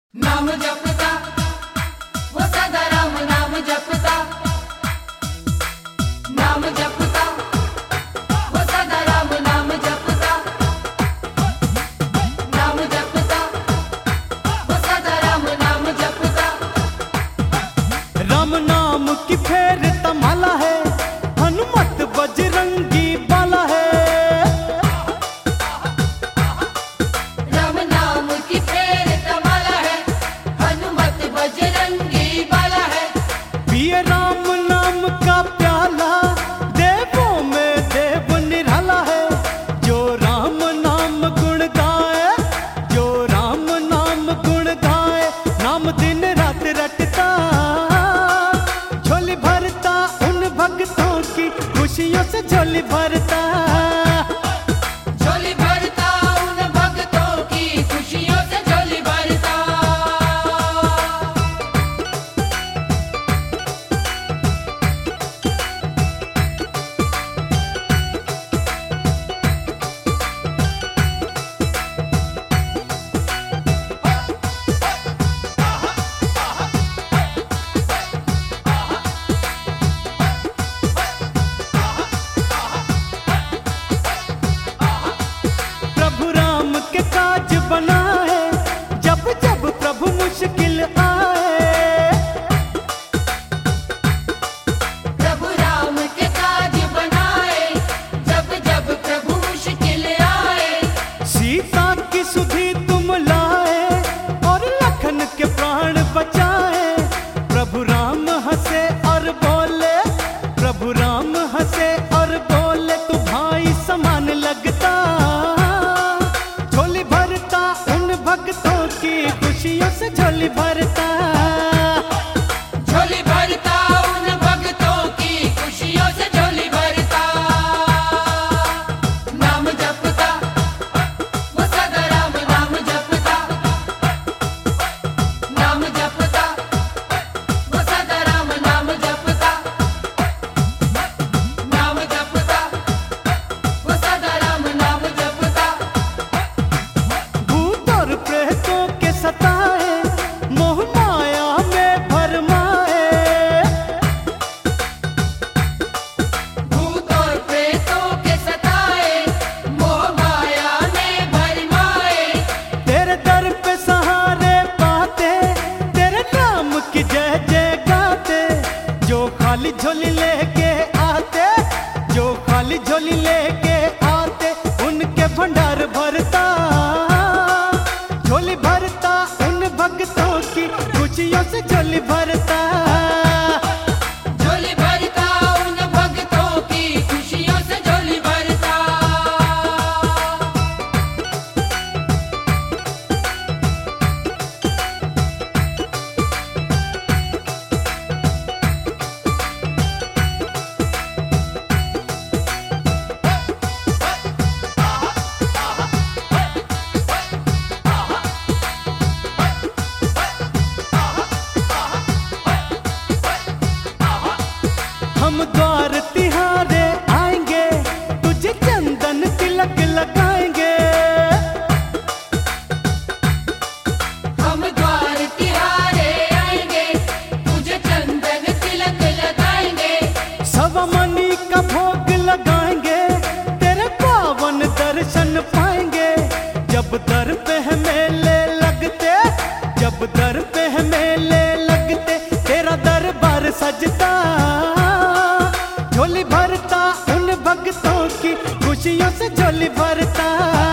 नाम जपता वो सदा राम नाम जपता, नाम जपता वो सदा राम नाम जपता, नाम जपता वो सदा राम नाम जपता। राम नाम की फेर तमाला है, हनुमत बजरंगी बाला है। राम नाम की फेर तमाला है, हनुमत बजरंगी बाला है। पिए राम नाम का प्याला, देवों में देव निराला है। जो राम नाम गुण गाए, जो राम नाम गुण गाए, नाम दिन रात रटता। झोली भरता उन भक्तों की, खुशियों से झोली भरता। झोली भरता उन भक्तों की, खुशियों से झोली भरता। प्रभु राम के काज बनाए, जब जब प्रभु मुश्किल आए। प्रभु राम के काज बनाए, जब जब प्रभु मुश्किल आए। सीता की सुधि तुम लाए, और लखन के प्राण बचाए। प्रभु राम हंसे और बोले, प्रभु राम हंसे और बोले, तू भाई समान लगता। झोली भरता उन भक्तों की, खुशियों से झोली भरता। झोली भरता उन भक्तों की, खुशियों से झोली भरता। नाम जपता वो सदा राम नाम जपता, नाम जपता वो सदा राम नाम जपता, नाम जपता वो सदा राम नाम जपता। भूत और प्रेतों के सताए, मोह माया में भरमाए। भूत और प्रेतों के सताए, मोह माया में भरमाए। तेरे दर पे सहारे पाते, तेरे नाम की जय जय गाते। जो खाली झोली लेके आते, जो खाली झोली लेके आते, उनके भंडार भरता। झोली भरता उन भक्तों की, खुशियों से झोली भरता। झोली भरता उन भक्तों की, खुशियों से झोली भरता। हम द्वार तिहारे आएंगे, तुझे चंदन तिलक लगाएंगे। हम द्वार तिहारे आएंगे, तुझे चंदन तिलक लगाएंगे। सवा मणि का भोग लगाएंगे, तेरे पावन दर्शन पाएंगे। जब दर पे है मेले लगते, जब दर पे है मेले लगते, तेरा दरबार सजता। झोली भरता उन भक्तों की, खुशियों से झोली भरता।